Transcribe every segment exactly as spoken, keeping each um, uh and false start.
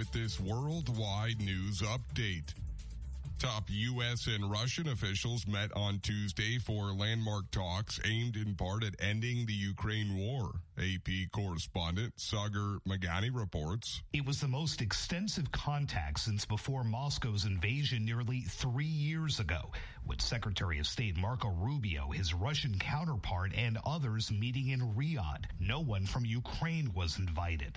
with this worldwide news update. Top U S and Russian officials met on Tuesday for landmark talks aimed in part at ending the Ukraine war. A P correspondent Sagar Magani reports. It was the most extensive contact since before Moscow's invasion nearly three years ago, with Secretary of State Marco Rubio, his Russian counterpart, and others meeting in Riyadh. No one from Ukraine was invited.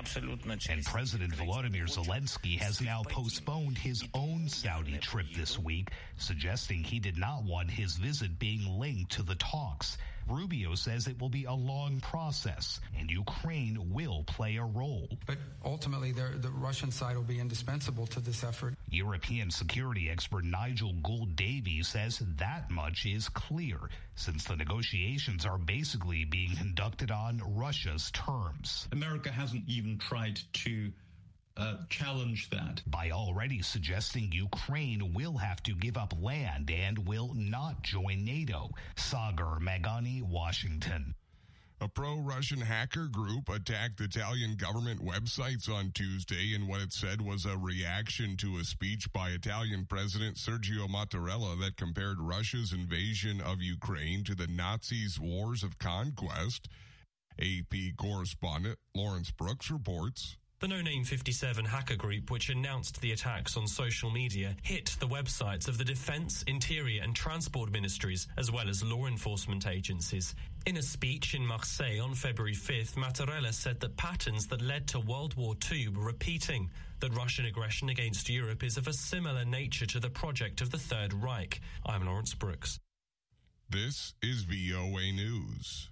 And President Volodymyr Zelensky has now postponed his own Saudi trip this week, suggesting he did not want his visit being linked to the talks. Rubio says it will be a long process, and Ukraine will play a role. But ultimately, the Russian side will be indispensable to this effort. European security expert Nigel Gould-Davies says that much is clear, since the negotiations are basically being conducted on Russia's terms. America hasn't even tried to Uh, challenge that by already suggesting Ukraine will have to give up land and will not join NATO. Sagar Magani, Washington. A pro-Russian hacker group attacked Italian government websites on Tuesday in what it said was a reaction to a speech by Italian President Sergio Mattarella that compared Russia's invasion of Ukraine to the Nazis' wars of conquest. A P correspondent Lawrence Brooks reports. The No Name fifty-seven hacker group, which announced the attacks on social media, hit the websites of the Defense, Interior and Transport ministries, as well as law enforcement agencies. In a speech in Marseille on February fifth, Mattarella said that patterns that led to World War Two were repeating, that Russian aggression against Europe is of a similar nature to the project of the Third Reich. I'm Lawrence Brooks. This is V O A News.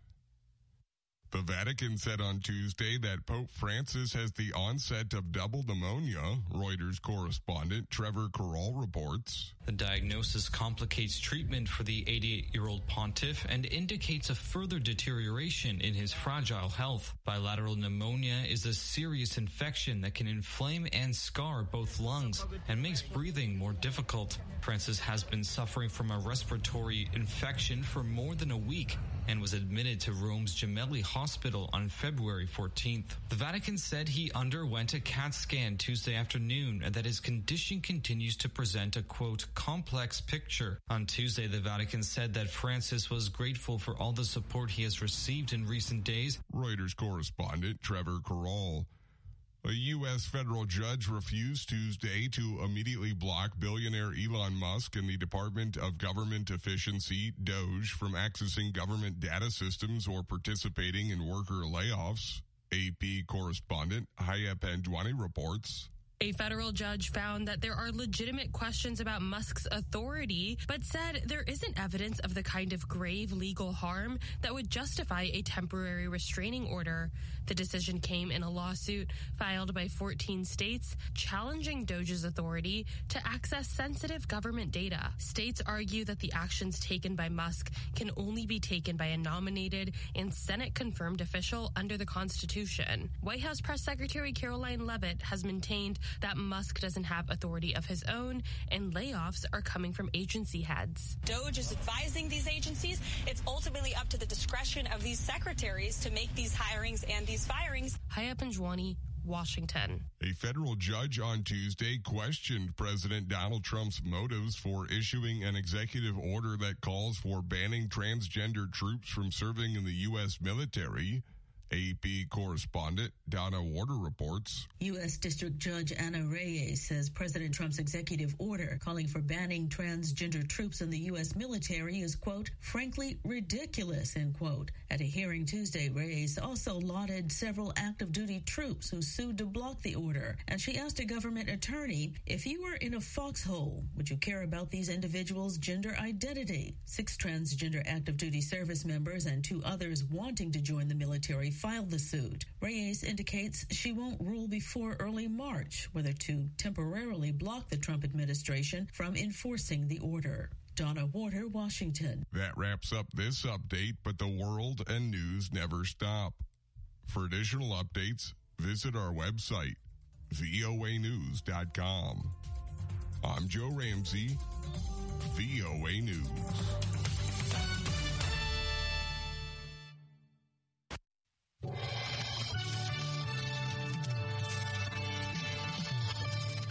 The Vatican said on Tuesday that Pope Francis has the onset of double pneumonia. Reuters correspondent Trevor Carroll reports. The diagnosis complicates treatment for the eighty-eight-year-old pontiff and indicates a further deterioration in his fragile health. Bilateral pneumonia is a serious infection that can inflame and scar both lungs and makes breathing more difficult. Francis has been suffering from a respiratory infection for more than a week and was admitted to Rome's Gemelli Hospital on February fourteenth. The Vatican said he underwent a CAT scan Tuesday afternoon and that his condition continues to present a, quote, complex picture. On Tuesday, the Vatican said that Francis was grateful for all the support he has received in recent days. Reuters correspondent Trevor Carroll. A U S federal judge refused Tuesday to immediately block billionaire Elon Musk and the Department of Government Efficiency, DOGE, from accessing government data systems or participating in worker layoffs. A P correspondent Haya Panjwani reports. A federal judge found that there are legitimate questions about Musk's authority, but said there isn't evidence of the kind of grave legal harm that would justify a temporary restraining order. The decision came in a lawsuit filed by fourteen states challenging DOGE's authority to access sensitive government data. States argue that the actions taken by Musk can only be taken by a nominated and Senate-confirmed official under the Constitution. White House Press Secretary Caroline Leavitt has maintained that Musk doesn't have authority of his own, and layoffs are coming from agency heads. DOGE is advising these agencies. It's ultimately up to the discretion of these secretaries to make these hirings and these firings. Haya Panjwani, Washington. A federal judge on Tuesday questioned President Donald Trump's motives for issuing an executive order that calls for banning transgender troops from serving in the U S military. A P correspondent Donna Warder reports. U S District Judge Anna Reyes says President Trump's executive order calling for banning transgender troops in the U S military is, quote, frankly ridiculous, end quote. At a hearing Tuesday, Reyes also lauded several active duty troops who sued to block the order. And she asked a government attorney, if you were in a foxhole, would you care about these individuals' gender identity? Six transgender active duty service members and two others wanting to join the military filed the suit. Reyes indicates she won't rule before early March whether to temporarily block the Trump administration from enforcing the order. Donna Warder, Washington. That wraps up this update, but the world and news never stop. For additional updates, visit our website, V O A news dot com. I'm Joe Ramsey, V O A News.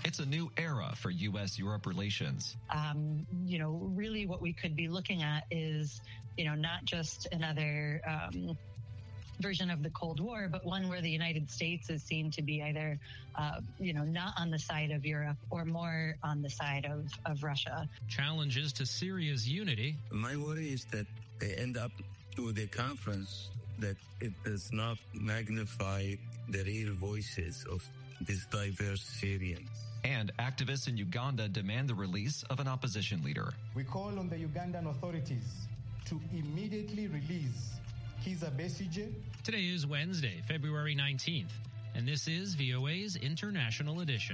It's a new era for U S Europe relations. Um, you know, really what we could be looking at is, you know, not just another um, version of the Cold War, but one where the United States is seen to be either, uh, you know, not on the side of Europe or more on the side of, of Russia. Challenges to Syria's unity. My worry is that they end up with a conference that it does not magnify the real voices of these diverse Syrians. And activists in Uganda demand the release of an opposition leader. We call on the Ugandan authorities to immediately release Kizza Besigye. Today is Wednesday, February nineteenth, and this is V O A's International Edition.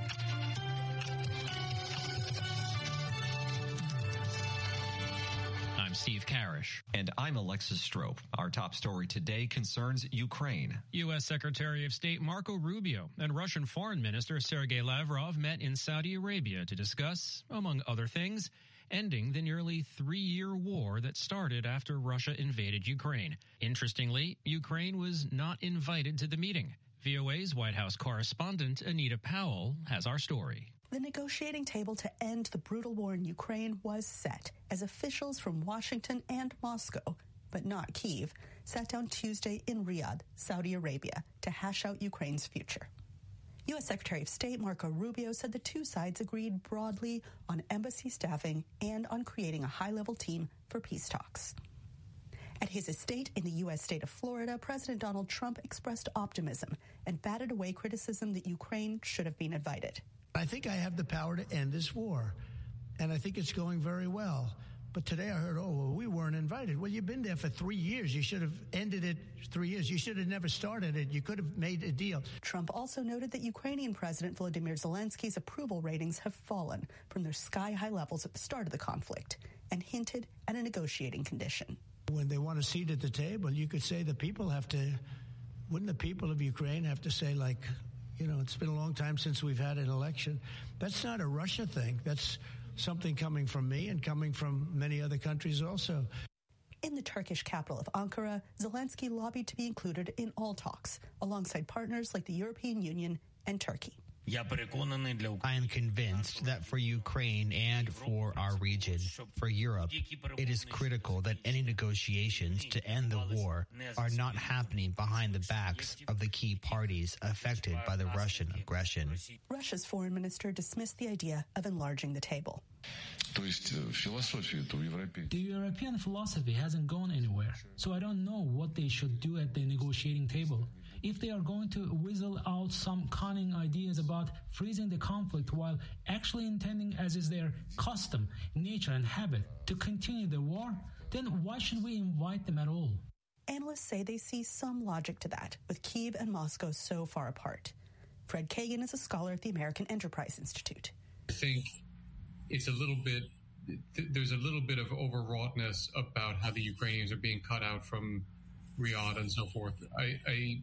I'm Steve Karish. And I'm Alexis Strope. Our top story today concerns Ukraine. U S. Secretary of State Marco Rubio and Russian Foreign Minister Sergei Lavrov met in Saudi Arabia to discuss, among other things, ending the nearly three-year war that started after Russia invaded Ukraine. Interestingly, Ukraine was not invited to the meeting. V O A's White House correspondent Anita Powell has our story. The negotiating table to end the brutal war in Ukraine was set as officials from Washington and Moscow, but not Kyiv, sat down Tuesday in Riyadh, Saudi Arabia, to hash out Ukraine's future. U S. Secretary of State Marco Rubio said the two sides agreed broadly on embassy staffing and on creating a high-level team for peace talks. At his estate in the U S state of Florida, President Donald Trump expressed optimism and batted away criticism that Ukraine should have been invited. I think I have the power to end this war, and I think it's going very well. But today I heard, oh, well, we weren't invited. Well, you've been there for three years. You should have ended it three years. You should have never started it. You could have made a deal. Trump also noted that Ukrainian President Volodymyr Zelensky's approval ratings have fallen from their sky-high levels at the start of the conflict and hinted at a negotiating condition. When they want a seat at the table, you could say the people have to, wouldn't the people of Ukraine have to say, like, you know, it's been a long time since we've had an election. That's not a Russia thing. That's something coming from me and coming from many other countries also. In the Turkish capital of Ankara, Zelensky lobbied to be included in all talks, alongside partners like the European Union and Turkey. I am convinced that for Ukraine and for our region, for Europe, it is critical that any negotiations to end the war are not happening behind the backs of the key parties affected by the Russian aggression. Russia's foreign minister dismissed the idea of enlarging the table. The European philosophy hasn't gone anywhere, so I don't know what they should do at the negotiating table. If they are going to whistle out some cunning ideas about freezing the conflict while actually intending, as is their custom, nature, and habit, to continue the war, then why should we invite them at all? Analysts say they see some logic to that, with Kyiv and Moscow so far apart. Fred Kagan is a scholar at the American Enterprise Institute. I think it's a little bit, there's a little bit of overwroughtness about how the Ukrainians are being cut out from Riyadh and so forth. I, I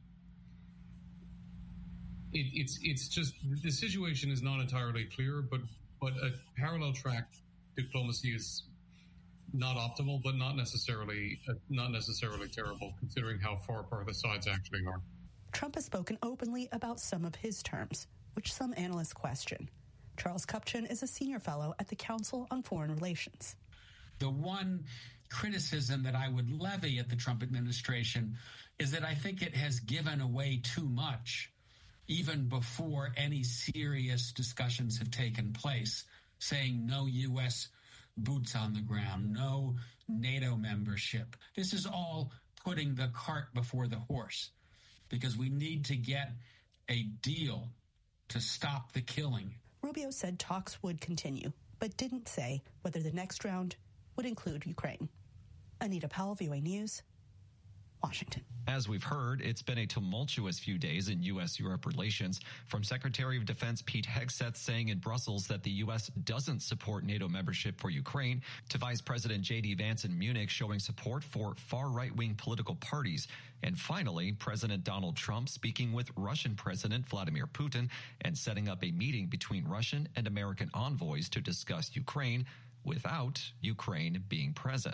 It, it's it's just the situation is not entirely clear, but but a parallel track diplomacy is not optimal, but not necessarily uh, not necessarily terrible, considering how far apart the sides actually are. Trump has spoken openly about some of his terms, which some analysts question. Charles Kupchan is a senior fellow at the Council on Foreign Relations. The one criticism that I would levy at the Trump administration is that I think it has given away too much, even before any serious discussions have taken place, saying no U S boots on the ground, no NATO membership. This is all putting the cart before the horse, because we need to get a deal to stop the killing. Rubio said talks would continue, but didn't say whether the next round would include Ukraine. Anita Powell, V O A News, Washington. As we've heard, it's been a tumultuous few days in U S Europe relations, from Secretary of Defense Pete Hegseth saying in Brussels that the U S doesn't support NATO membership for Ukraine, to Vice President J D Vance in Munich showing support for far right-wing political parties, and finally, President Donald Trump speaking with Russian President Vladimir Putin and setting up a meeting between Russian and American envoys to discuss Ukraine without Ukraine being present.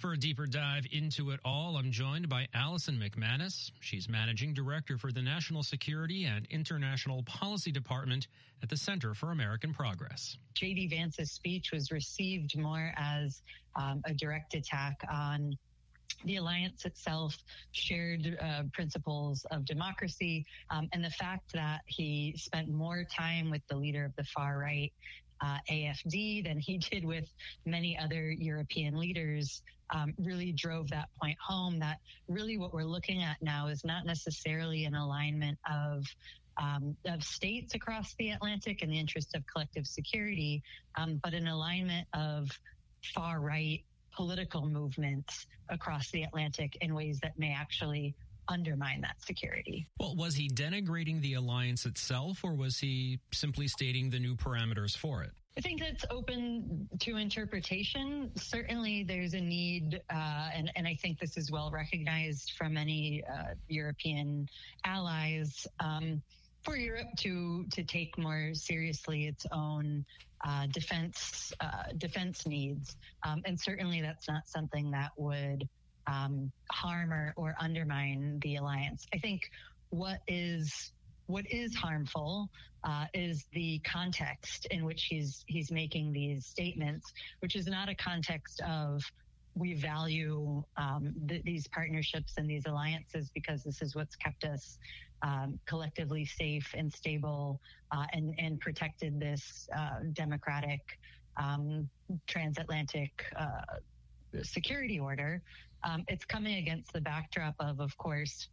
For a deeper dive into it all, I'm joined by Allison McManus. She's Managing Director for the National Security and International Policy Department at the Center for American Progress. J D. Vance's speech was received more as um, a direct attack on the alliance itself, shared uh, principles of democracy, um, and the fact that he spent more time with the leader of the far right, uh, A F D, than he did with many other European leaders, um, really drove that point home that really what we're looking at now is not necessarily an alignment of Um, of states across the Atlantic in the interest of collective security, um, but an alignment of far-right political movements across the Atlantic in ways that may actually undermine that security. Well, was he denigrating the alliance itself, or was he simply stating the new parameters for it? I think that's open to interpretation. Certainly there's a need, uh, and, and I think this is well recognized from many uh, European allies, um, for Europe to to take more seriously its own uh, defense uh, defense needs, um, and certainly that's not something that would um, harm or, or undermine the alliance. I think what is what is harmful uh, is the context in which he's he's making these statements, which is not a context of we value um, th- these partnerships and these alliances because this is what's kept us um, collectively safe and stable uh, and, and protected this uh, democratic um, transatlantic uh, security order. Um, it's coming against the backdrop of, of course,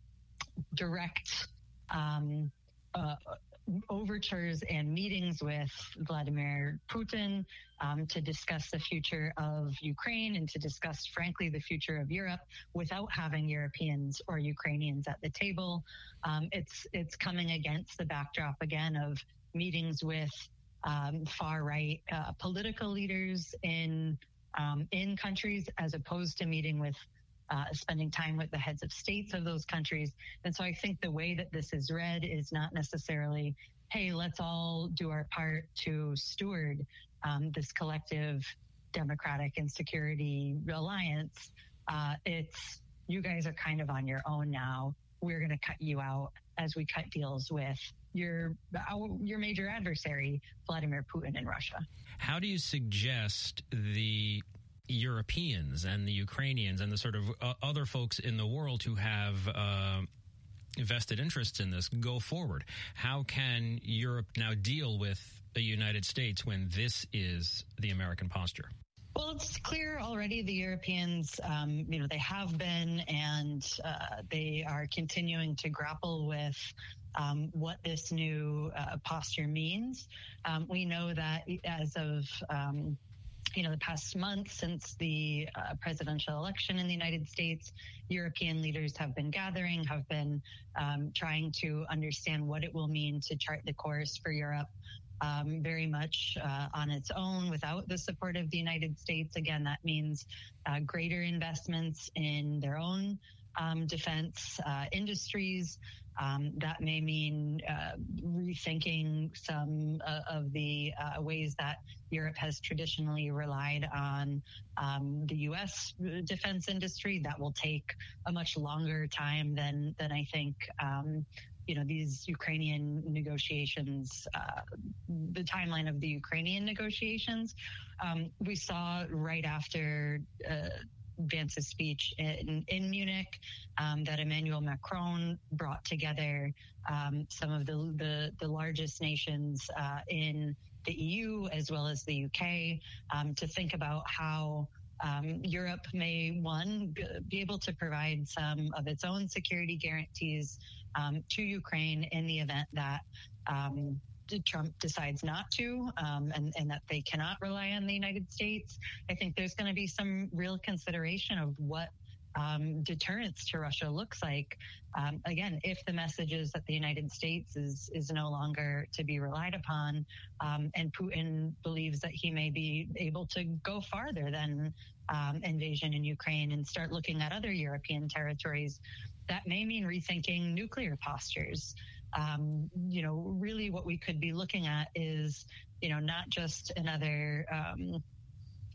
direct um, uh, overtures and meetings with Vladimir Putin um, to discuss the future of Ukraine and to discuss, frankly, the future of Europe without having Europeans or Ukrainians at the table. Um, it's it's coming against the backdrop, again, of meetings with um, far-right uh, political leaders in um, in countries as opposed to meeting with Uh, spending time with the heads of states of those countries. And so I think the way that this is read is not necessarily, hey, let's all do our part to steward um, this collective democratic and security alliance. Uh, it's, you guys are kind of on your own now. We're going to cut you out as we cut deals with your, our, your major adversary, Vladimir Putin in Russia. How do you suggest the Europeans and the Ukrainians and the sort of uh, other folks in the world who have uh, vested interests in this go forward? How can Europe now deal with the United States when this is the American posture? Well, it's clear already the Europeans, um, you know, they have been and uh, they are continuing to grapple with um, what this new uh, posture means. Um, we know that as of um, you know, the past month since the uh, presidential election in the United States, European leaders have been gathering, have been um, trying to understand what it will mean to chart the course for Europe um, very much uh, on its own without the support of the United States. Again, that means uh, greater investments in their own um, defense uh, industries. Um, that may mean uh, rethinking some uh, of the uh, ways that Europe has traditionally relied on um, the U S defense industry. That will take a much longer time than than I think um, you know these Ukrainian negotiations, uh, the timeline of the Ukrainian negotiations. Um, we saw right after Uh, Vance's speech in, in Munich um, that Emmanuel Macron brought together um, some of the, the, the largest nations uh, in the E U as well as the U K um, to think about how um, Europe may, one, be able to provide some of its own security guarantees um, to Ukraine in the event that um, Trump decides not to, um, and, and that they cannot rely on the United States. I think there's going to be some real consideration of what um, deterrence to Russia looks like. Um, again, if the message is that the United States is is no longer to be relied upon, um, and Putin believes that he may be able to go farther than um, invasion in Ukraine and start looking at other European territories, that may mean rethinking nuclear postures. Um, you know, really what we could be looking at is, you know, not just another um,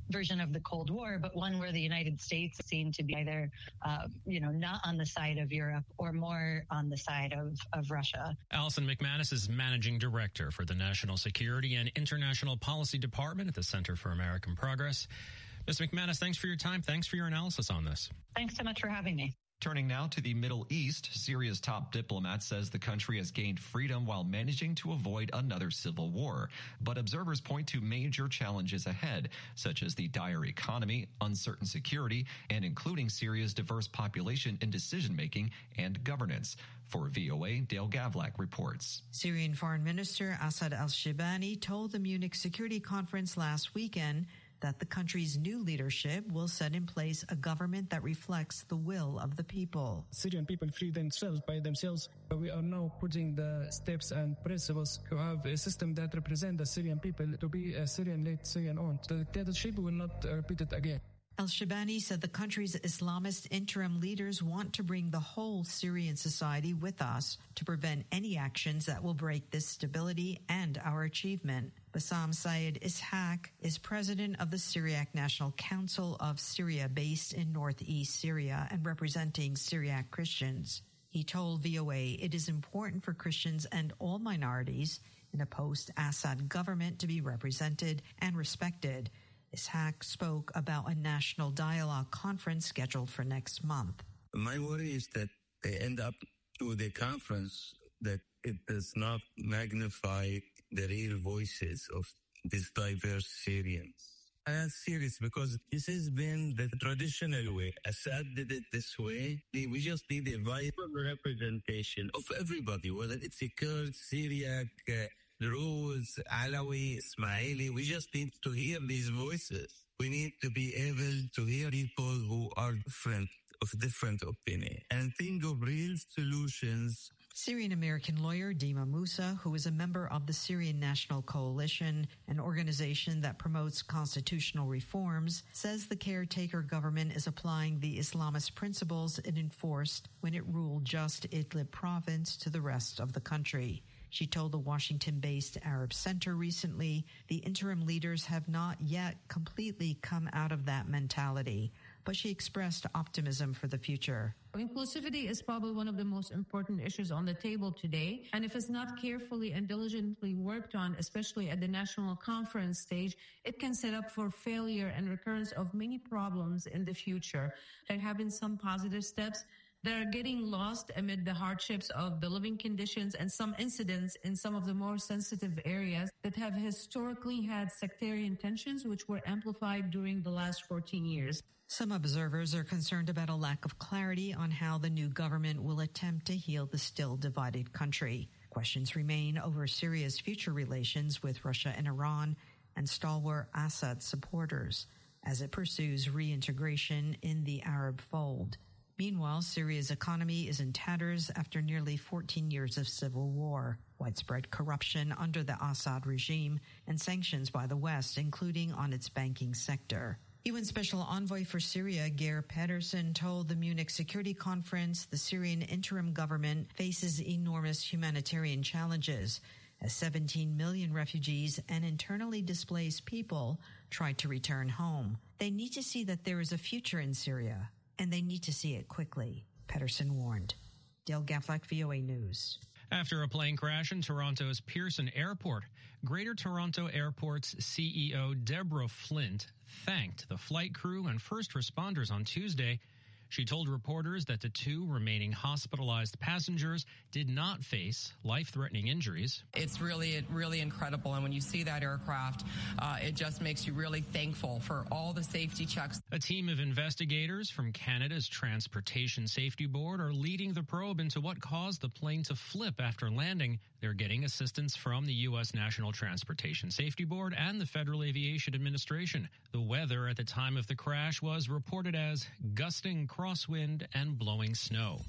version of the Cold War, but one where the United States seemed to be either, uh, you know, not on the side of Europe or more on the side of, of Russia. Alison McManus is Managing Director for the National Security and International Policy Department at the Center for American Progress. Miz McManus, thanks for your time. Thanks for your analysis on this. Thanks so much for having me. Turning now to the Middle East, Syria's top diplomat says the country has gained freedom while managing to avoid another civil war. But observers point to major challenges ahead, such as the dire economy, uncertain security, and including Syria's diverse population in decision-making and governance. For V O A, Dale Gavlak reports. Syrian Foreign Minister Assad al-Shibani told the Munich Security Conference last weekend that the country's new leadership will set in place a government that reflects the will of the people. Syrian people free themselves by themselves. We are now putting the steps and principles to have a system that represents the Syrian people to be a Syrian-led, Syrian-owned. The dictatorship will not repeat it again. Al-Shibani said the country's Islamist interim leaders want to bring the whole Syrian society with us to prevent any actions that will break this stability and our achievement. Bassam Syed Ishaq is president of the Syriac National Council of Syria based in northeast Syria and representing Syriac Christians. He told V O A it is important for Christians and all minorities in a post-Assad government to be represented and respected. Ishaq spoke about a national dialogue conference scheduled for next month. My worry is that they end up with a conference that it does not magnify the real voices of these diverse Syrians. I am serious because this has been the traditional way. Assad did it this way. We just need a vital representation of everybody, whether it's a Kurd, Syriac, uh, Druze, Alawi, Ismaili. We just need to hear these voices. We need to be able to hear people who are different, of different opinion, and think of real solutions. Syrian-American lawyer Dima Musa, who is a member of the Syrian National Coalition, an organization that promotes constitutional reforms, says the caretaker government is applying the Islamist principles it enforced when it ruled just Idlib province to the rest of the country. She told the Washington-based Arab Center recently the interim leaders have not yet completely come out of that mentality, but she expressed optimism for the future. Inclusivity is probably one of the most important issues on the table today, and if it's not carefully and diligently worked on, especially at the national conference stage, it can set up for failure and recurrence of many problems in the future. There have been some positive steps that are getting lost amid the hardships of the living conditions and some incidents in some of the more sensitive areas that have historically had sectarian tensions, which were amplified during the last fourteen years. Some observers are concerned about a lack of clarity on how the new government will attempt to heal the still divided country. Questions remain over Syria's future relations with Russia and Iran and stalwart Assad supporters as it pursues reintegration in the Arab fold. Meanwhile, Syria's economy is in tatters after nearly fourteen years of civil war, widespread corruption under the Assad regime, and sanctions by the West, including on its banking sector. U N Special Envoy for Syria, Geir Pedersen, told the Munich Security Conference the Syrian interim government faces enormous humanitarian challenges as seventeen million refugees and internally displaced people try to return home. They need to see that there is a future in Syria, and they need to see it quickly, Pedersen warned. Dale Gavlak, V O A News. After a plane crash in Toronto's Pearson Airport, Greater Toronto Airport's C E O Deborah Flint thanked the flight crew and first responders on Tuesday. She told reporters that the two remaining hospitalized passengers did not face life-threatening injuries. It's really, really incredible. And when you see that aircraft, uh, it just makes you really thankful for all the safety checks. A team of investigators from Canada's Transportation Safety Board are leading the probe into what caused the plane to flip after landing. They're getting assistance from the U S National Transportation Safety Board and the Federal Aviation Administration. The weather at the time of the crash was reported as gusting crosswind and blowing snow.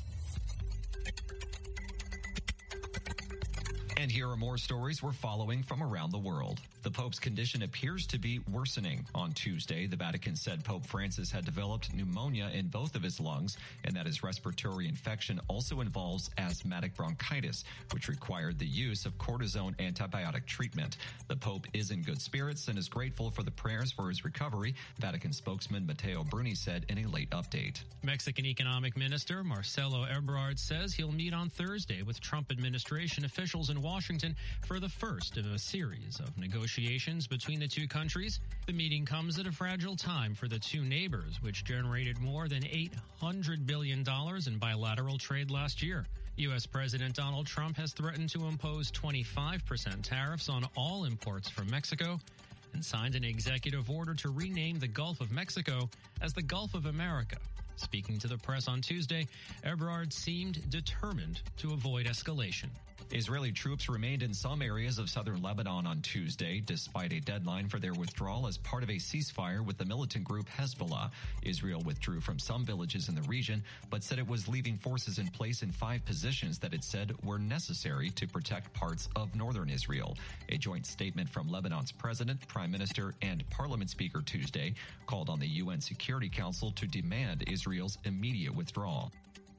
And here are more stories we're following from around the world. The Pope's condition appears to be worsening. On Tuesday, the Vatican said Pope Francis had developed pneumonia in both of his lungs and that his respiratory infection also involves asthmatic bronchitis, which required the use of cortisone antibiotic treatment. The Pope is in good spirits and is grateful for the prayers for his recovery, Vatican spokesman Matteo Bruni said in a late update. Mexican Economic Minister Marcelo Ebrard says he'll meet on Thursday with Trump administration officials in Washington for the first of a series of negotiations Negotiations between the two countries. The meeting comes at a fragile time for the two neighbors, which generated more than eight hundred billion dollars in bilateral trade last year. U S. President Donald Trump has threatened to impose twenty-five percent tariffs on all imports from Mexico and signed an executive order to rename the Gulf of Mexico as the Gulf of America. Speaking to the press on Tuesday, Ebrard seemed determined to avoid escalation. Israeli troops remained in some areas of southern Lebanon on Tuesday, despite a deadline for their withdrawal as part of a ceasefire with the militant group Hezbollah. Israel withdrew from some villages in the region, but said it was leaving forces in place in five positions that it said were necessary to protect parts of northern Israel. A joint statement from Lebanon's president, prime minister, and parliament speaker Tuesday called on the U N Security Council to demand Israel's immediate withdrawal.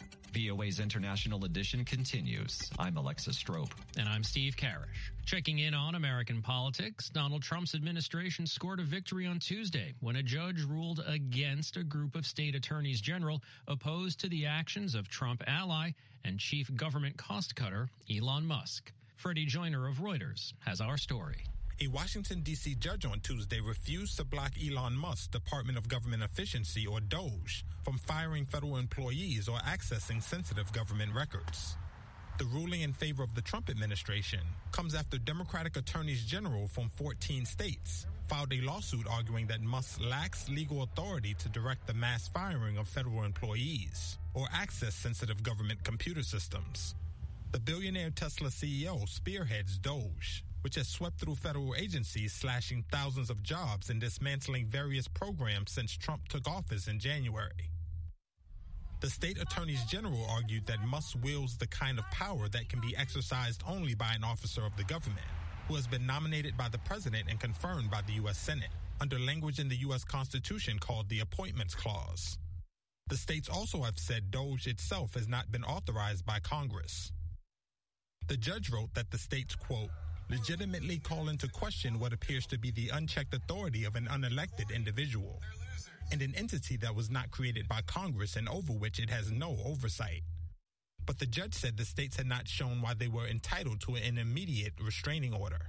V O A's International Edition continues. I'm Alexa Strope. And I'm Steve Karish. Checking in on American politics, Donald Trump's administration scored a victory on Tuesday when a judge ruled against a group of state attorneys general opposed to the actions of Trump ally and chief government cost cutter Elon Musk. Freddie Joyner of Reuters has our story. A Washington, D C judge on Tuesday refused to block Elon Musk's Department of Government Efficiency, or DOGE, from firing federal employees or accessing sensitive government records. The ruling in favor of the Trump administration comes after Democratic attorneys general from fourteen states filed a lawsuit arguing that Musk lacks legal authority to direct the mass firing of federal employees or access sensitive government computer systems. The billionaire Tesla C E O spearheads DOGE, which has swept through federal agencies, slashing thousands of jobs and dismantling various programs since Trump took office in January. The state attorneys general argued that Musk wields the kind of power that can be exercised only by an officer of the government, who has been nominated by the president and confirmed by the U S Senate, under language in the U S Constitution called the Appointments Clause. The states also have said DOGE itself has not been authorized by Congress. The judge wrote that the states, quote, legitimately call into question what appears to be the unchecked authority of an unelected individual and an entity that was not created by Congress and over which it has no oversight. But the judge said the states had not shown why they were entitled to an immediate restraining order.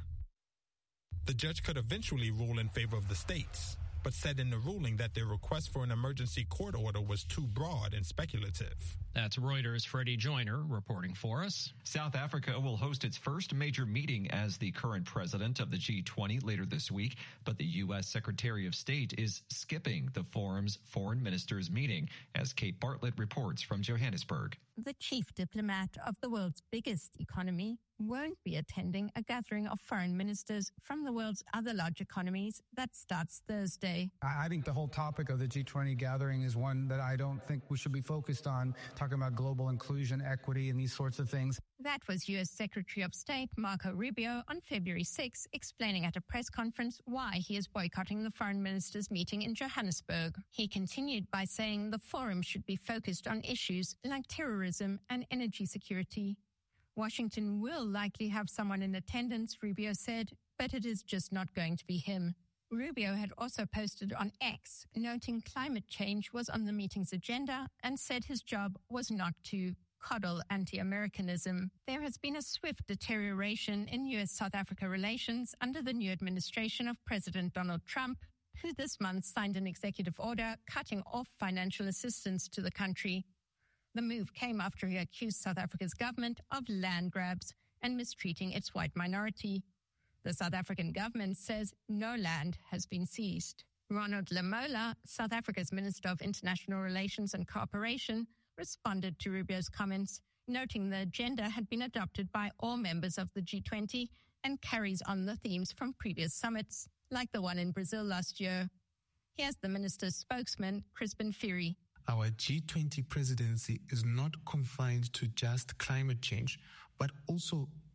The judge could eventually rule in favor of the states, but said in the ruling that their request for an emergency court order was too broad and speculative. That's Reuters' Freddie Joyner reporting for us. South Africa will host its first major meeting as the current president of the G twenty later this week, but the U S. Secretary of State is skipping the forum's foreign ministers meeting, as Kate Bartlett reports from Johannesburg. The chief diplomat of the world's biggest economy won't be attending a gathering of foreign ministers from the world's other large economies that starts Thursday. I think the whole topic of the G twenty gathering is one that I don't think we should be focused on, talking about global inclusion, equity, and these sorts of things. That was U S. Secretary of State Marco Rubio on February sixth, explaining at a press conference why he is boycotting the foreign ministers' meeting in Johannesburg. He continued by saying the forum should be focused on issues like terrorism and energy security. Washington will likely have someone in attendance, Rubio said, but it is just not going to be him. Rubio had also posted on X, noting climate change was on the meeting's agenda and said his job was not to coddle anti-Americanism. There has been a swift deterioration in U S-South Africa relations under the new administration of President Donald Trump, who this month signed an executive order cutting off financial assistance to the country. The move came after he accused South Africa's government of land grabs and mistreating its white minority. The South African government says no land has been seized. Ronald Lamola, South Africa's Minister of International Relations and Cooperation, responded to Rubio's comments, noting the agenda had been adopted by all members of the G twenty and carries on the themes from previous summits, like the one in Brazil last year. Here's the minister's spokesman, Crispin Fury. Our G twenty presidency is not confined to just climate change, but also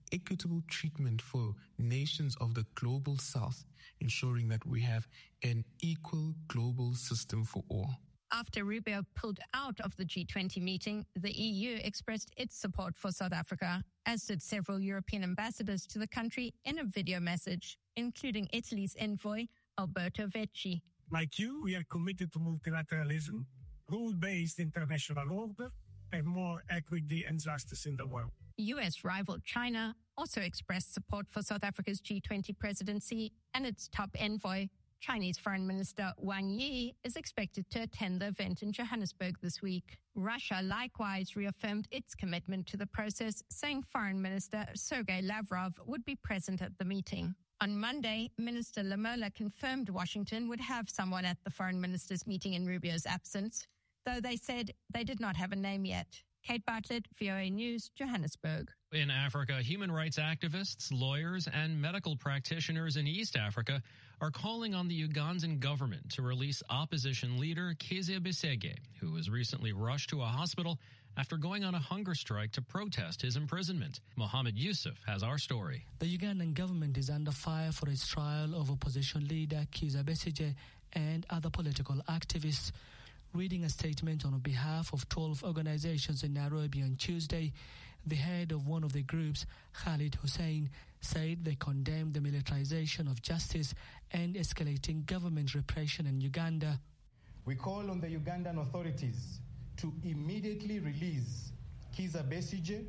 equitable treatment for nations of the global south, ensuring that we have an equal global system for all. After Rubio pulled out of the G twenty meeting, the E U expressed its support for South Africa, as did several European ambassadors to the country in a video message, including Italy's envoy, Alberto Vecchi. Like you, we are committed to multilateralism, rule-based international order, and more equity and justice in the world. U S rival China also expressed support for South Africa's G twenty presidency, and its top envoy, Chinese Foreign Minister Wang Yi, is expected to attend the event in Johannesburg this week. Russia likewise reaffirmed its commitment to the process, saying Foreign Minister Sergei Lavrov would be present at the meeting. On Monday, Minister Lamola confirmed Washington would have someone at the foreign ministers' meeting in Rubio's absence, though they said they did not have a name yet. Kate Bartlett, V O A News, Johannesburg. In Africa, human rights activists, lawyers, and medical practitioners in East Africa are calling on the Ugandan government to release opposition leader Kizza Besigye, who was recently rushed to a hospital after going on a hunger strike to protest his imprisonment. Mohammed Yusuf has our story. The Ugandan government is under fire for its trial of opposition leader Kizza Besigye and other political activists. Reading a statement on behalf of twelve organizations in Nairobi on Tuesday, the head of one of the groups, Khalid Hussein, said they condemned the militarization of justice and escalating government repression in Uganda. We call on the Ugandan authorities to immediately release Kizza Besigye,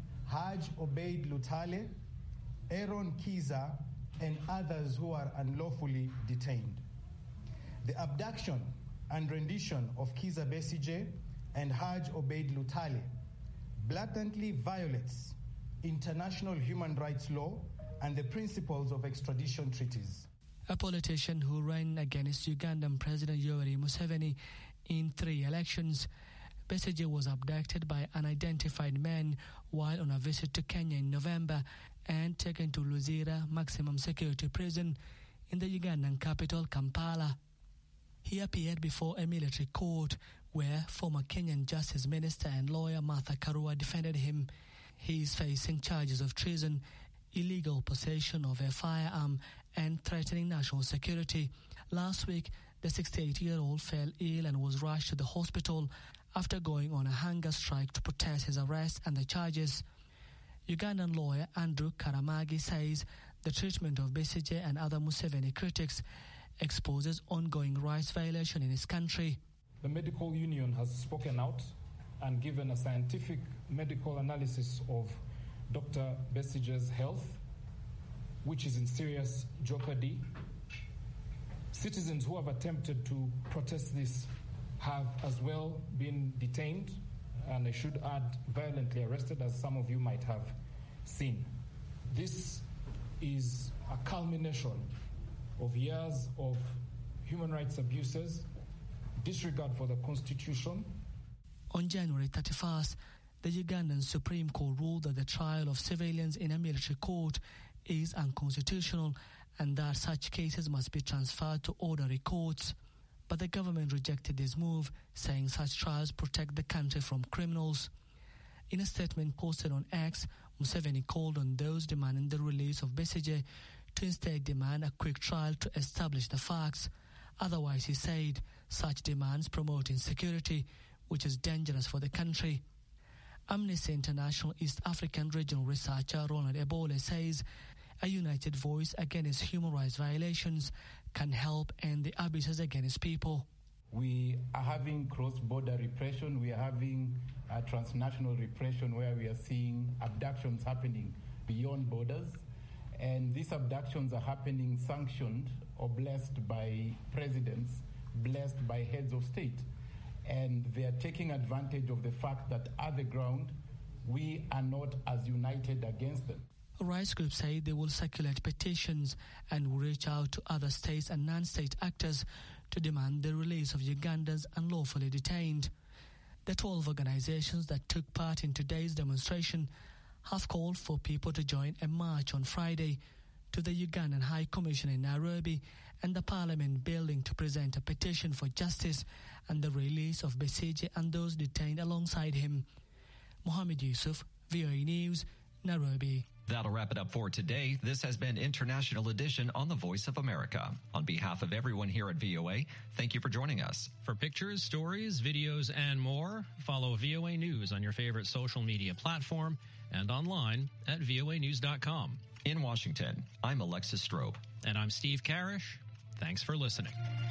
Haj Obeid Lutale, Aaron Kizza, and others who are unlawfully detained. The abduction and rendition of Kizza Besigye and Haj Obeid Lutale blatantly violates international human rights law and the principles of extradition treaties. A politician who ran against Ugandan President Yoweri Museveni in three elections, Besigye was abducted by unidentified men while on a visit to Kenya in November and taken to Luzira Maximum Security Prison in the Ugandan capital, Kampala. He appeared before a military court where former Kenyan Justice Minister and lawyer Martha Karua defended him. He is facing charges of treason, illegal possession of a firearm, and threatening national security. Last week, the sixty-eight-year-old fell ill and was rushed to the hospital after going on a hunger strike to protest his arrest and the charges. Ugandan lawyer Andrew Karamagi says the treatment of Besigye and other Museveni critics exposes ongoing rights violation in his country. The medical union has spoken out and given a scientific medical analysis of Doctor Besigye's health, which is in serious jeopardy. Citizens who have attempted to protest this have as well been detained, and I should add, violently arrested, as some of you might have seen. This is a culmination of years of human rights abuses, disregard for the Constitution. On January thirty-first, the Ugandan Supreme Court ruled that the trial of civilians in a military court is unconstitutional and that such cases must be transferred to ordinary courts. But the government rejected this move, saying such trials protect the country from criminals. In a statement posted on X, Museveni called on those demanding the release of Besigye to instead demand a quick trial to establish the facts. Otherwise, he said, such demands promote insecurity, which is dangerous for the country. Amnesty International East African regional researcher Ronald Ebole says a united voice against human rights violations can help end the abuses against people. We are having cross-border repression. We are having a transnational repression where we are seeing abductions happening beyond borders. And these abductions are happening sanctioned or blessed by presidents, blessed by heads of state. And they are taking advantage of the fact that at the ground, we are not as united against them. Rights groups say they will circulate petitions and will reach out to other states and non-state actors to demand the release of Ugandans unlawfully detained. The twelve organizations that took part in today's demonstration have called for people to join a march on Friday to the Ugandan High Commission in Nairobi and the Parliament building to present a petition for justice and the release of Besigye and those detained alongside him. Mohammed Yusuf, V O A News, Nairobi. That'll wrap it up for today. This has been International Edition on the Voice of America. On behalf of everyone here at V O A, thank you for joining us. For pictures, stories, videos, and more, follow V O A News on your favorite social media platform and online at V O A news dot com. In Washington, I'm Alexis Strobe. And I'm Steve Karish. Thanks for listening.